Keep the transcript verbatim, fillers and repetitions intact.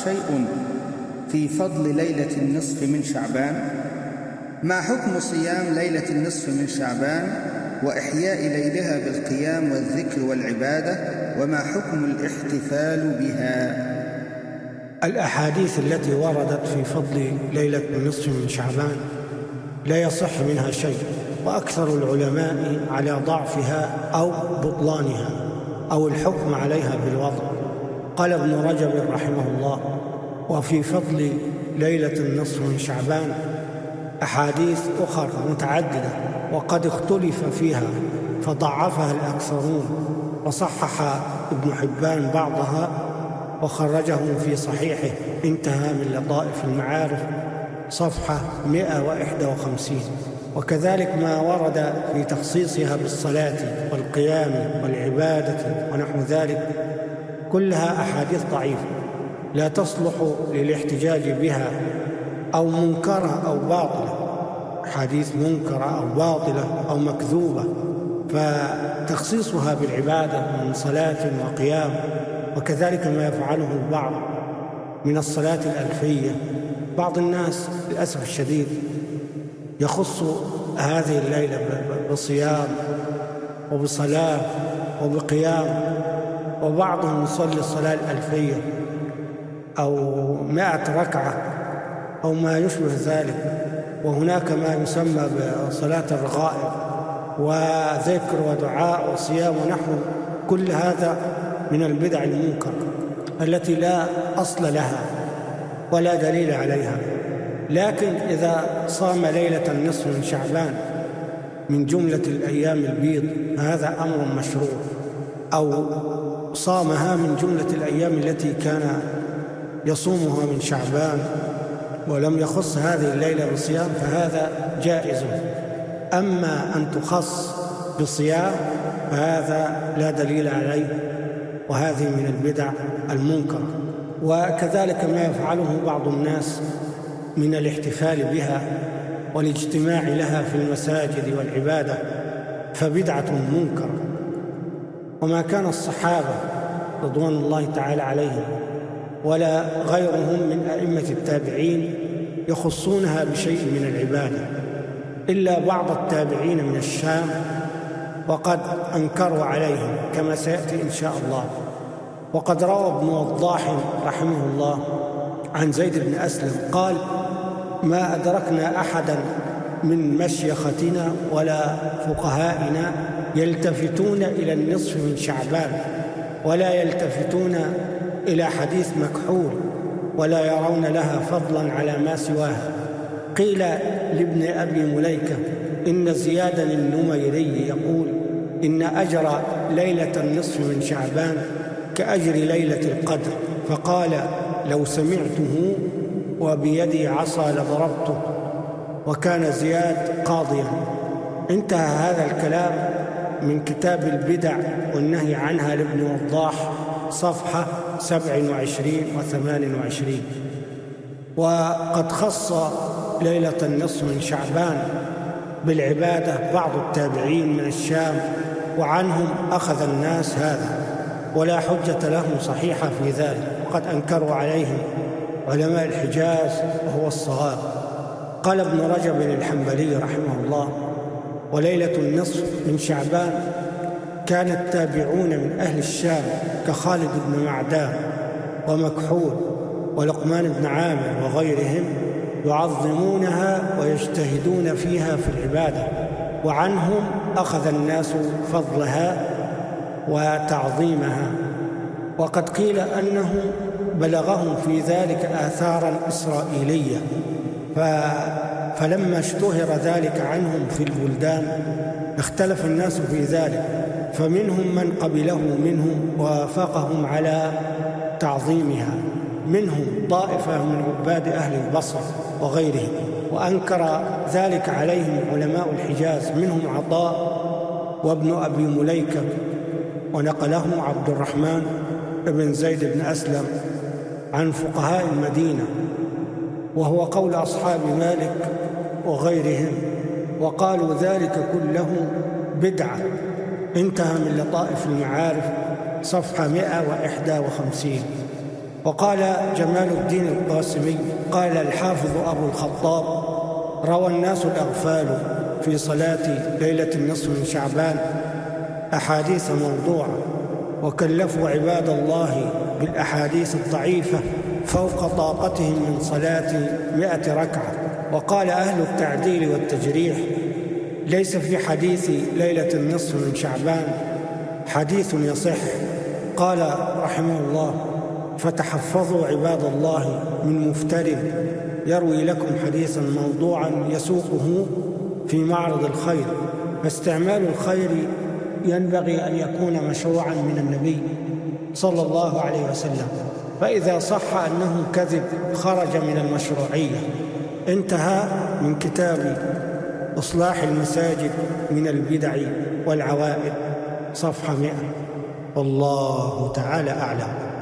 شيء في فضل ليلة النصف من شعبان؟ ما حكم صيام ليلة النصف من شعبان وإحياء ليلها بالقيام والذكر والعبادة؟ وما حكم الاحتفال بها؟ الأحاديث التي وردت في فضل ليلة النصف من شعبان لا يصح منها شيء، وأكثر العلماء على ضعفها أو بطلانها أو الحكم عليها بالوضع. قال ابن رجب رحمه الله: وفي فضل ليلة النصف من شعبان أحاديث أخرى متعددة وقد اختلف فيها فضعفها الأكثرون، وصحح ابن حبان بعضها وخرجه في صحيحه، انتهى من لطائف المعارف صفحة مئة وإحدى وخمسين. وكذلك ما ورد في تخصيصها بالصلاة والقيام والعبادة ونحو ذلك، كلها أحاديث ضعيفة لا تصلح للاحتجاج بها، أو منكرة أو باطلة، حديث منكرة أو باطلة أو مكذوبة. فتخصيصها بالعبادة من صلاة وقيام، وكذلك ما يفعله البعض من الصلاة الألفية. بعض الناس للأسف الشديد يخص هذه الليلة بصيام وبصلاة وبقيام، وبعضهم يصلي الصلاة الألفية أو مائة ركعة أو ما يشبه ذلك. وهناك ما يسمى بصلاة الرغائب وذكر ودعاء وصيام ونحو. كل هذا من البدع المنكرة التي لا أصل لها ولا دليل عليها. لكن إذا صام ليلة النصف من شعبان من جملة الأيام البيض هذا أمر مشروع، أو صامها من جملة الأيام التي كان يصومها من شعبان ولم يخص هذه الليلة بصيام فهذا جائز. أما أن تخص بصيام فهذا لا دليل عليه، وهذه من البدع المنكرة. وكذلك ما يفعله بعض الناس من الاحتفال بها والاجتماع لها في المساجد والعبادة فبدعة منكرة. وما كان الصحابة رضوان الله تعالى عليهم ولا غيرهم من أئمة التابعين يخصونها بشيء من العبادة، إلا بعض التابعين من الشام وقد أنكروا عليهم كما سيأتي إن شاء الله. وقد روى ابن وضاح رحمه الله عن زيد بن أسلم قال: ما أدركنا أحدا من مشيختنا ولا فقهائنا يلتفتون إلى النصف من شعبان، ولا يلتفتون إلى حديث مكحول، ولا يرون لها فضلا على ما سواها. قيل لابن أبي مليكة إن زيادا النميري يقول: إن أجر ليلة النصف من شعبان كأجر ليلة القدر، فقال: لو سمعته وبيدي عصا لضربته. وكان زياد قاضيا. انتهى هذا الكلام من كتاب البدع والنهي عنها لابن وضاح صفحة سبع وعشرين وثمان وعشرين. وقد خص ليلة النصف من شعبان بالعبادة بعض التابعين من الشام، وعنهم أخذ الناس هذا، ولا حجة لهم صحيحة في ذلك، وقد أنكروا عليهم علماء الحجاز وهو الصواب. قال ابن رجب الحنبلي رحمه الله: وليلة النصف من شعبان كان التابعون من أهل الشام كخالد بن معدان ومكحول ولقمان بن عامر وغيرهم يعظمونها ويجتهدون فيها في العبادة، وعنهم أخذ الناس فضلها وتعظيمها. وقد قيل أنه بلغهم في ذلك آثارا إسرائيلية، فلما اشتهر ذلك عنهم في البلدان اختلف الناس في ذلك، فمنهم من قبله منهم ووافقهم على تعظيمها، منهم طائفة من عباد أهل البصر وغيرهم، وأنكر ذلك عليهم علماء الحجاز، منهم عطاء وابن أبي مليكة، ونقله عبد الرحمن بن زيد بن أسلم عن فقهاء المدينة، وهو قول أصحاب مالك وغيرهم، وقالوا ذلك كله بدعة. انتهى من لطائف المعارف صفحة مئة وإحدى وخمسين. وقال جمال الدين القاسمي قال الحافظ أبو الخطاب: روى الناس الأغفال في صلاة ليلة النصف من شعبان أحاديث موضوعة، وكلفوا عباد الله بالأحاديث الضعيفة فوق طاقتهم من صلاة مئة ركعة. وقال أهل التعديل والتجريح: ليس في حديث ليلة النصف من شعبان حديث يصح. قال رحمه الله: فتحفظوا عباد الله من مفتر يروي لكم حديثا موضوعا يسوقه في معرض الخير، فاستعمال الخير ينبغي أن يكون مشروعا من النبي صلى الله عليه وسلم، فإذا صح أنه كذب خرج من المشروعية. انتهى من كتاب إصلاح المساجد من البدع والعوائد، صفحة مئة. والله تعالى أعلم.